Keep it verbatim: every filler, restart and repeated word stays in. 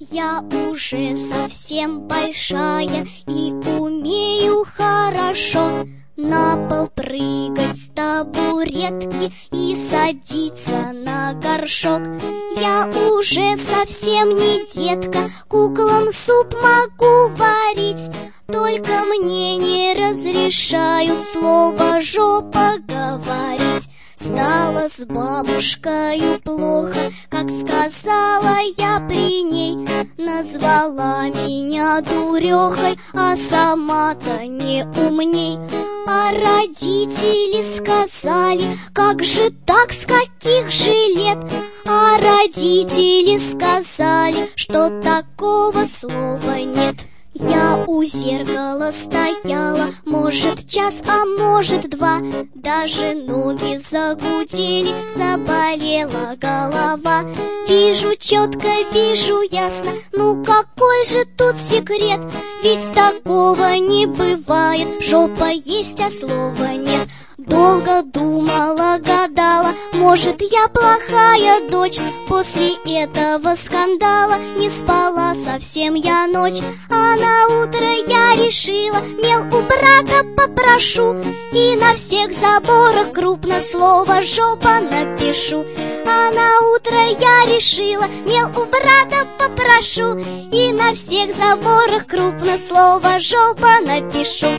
Я уже совсем большая и умею хорошо на пол прыгать с табуретки и садиться на горшок. Я уже совсем не детка, куклам суп могу варить, только мне не разрешают слово «жопа» говорить. Стало с бабушкою плохо, как сказала я при ней. Назвала меня дурехой, а сама-то не умней. А родители сказали: как же так, с каких же лет? А родители сказали, что такого слова нет. Я у зеркала стояла, может, час, а может, два. Даже ноги загудели, заболела голова. Вижу четко, вижу ясно, ну какой же тут секрет? Ведь такого не бывает, жопа есть, а слова нет. Долго думала, гадала, может, я плохая дочь. После этого скандала не спала совсем я ночь. А на утро я решила, мел у брата попрошу, и на всех заборах крупно слово «жопа» напишу. А на утро я решила, мел у брата попрошу, и на всех заборах крупно слово «жопа» напишу.